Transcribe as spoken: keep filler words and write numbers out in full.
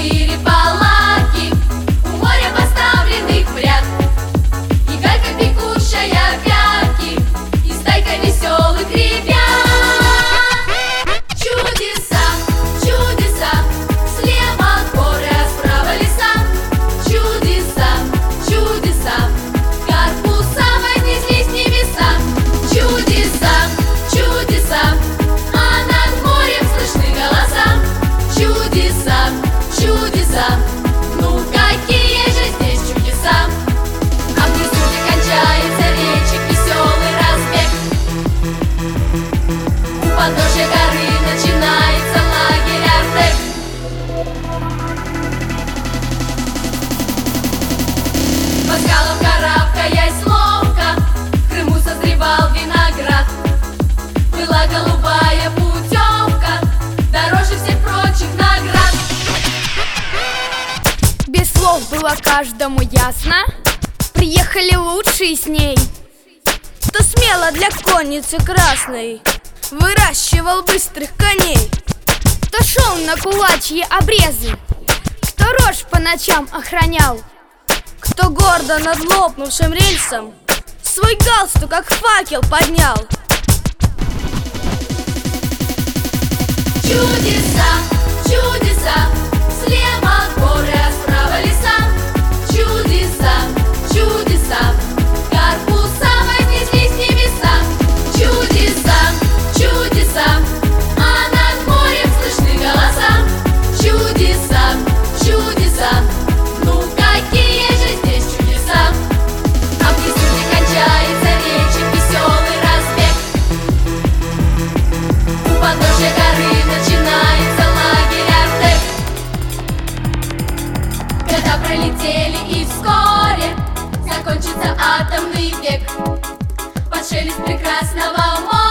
четыре палатки у моря поставленных в ряд, и галька пекущая вяки, и стайка веселых ребят. Чудеса, чудеса, слева горы, а справа леса. Чудеса, чудеса, корпуса вознеслись в небеса. Чудеса, чудеса, а над морем слышны голоса. Чудеса, чудеса, ну какие же здесь чудеса! А внизу, где кончается речек веселый разбег, у подножья горы начинается лагерь Артек. По скалам карабкаясь ловко, в Крыму созревал виноград. Была голубая путевка, дороже всех прочих наград. Без слов было каждому ясно, приехали лучшие с ней. Кто смело для конницы красной выращивал быстрых коней, кто шел на кулачьи обрезы, кто рожь по ночам охранял, кто гордо над лопнувшим рельсом свой галстук как факел поднял. Чудеса, чудеса, слева горы, а справа леса. Чудеса, чудеса, корпуса вознеслись в небеса. Чудеса, чудеса, а над морем слышны голоса. Чудеса, чудеса, ну какие же здесь чудеса! А внизу, где кончается речек веселый разбег, у подножья горы начинается лагерь Артек. Года пролетели, и вскоре закончится атомный век. Под шелест прекрасного моря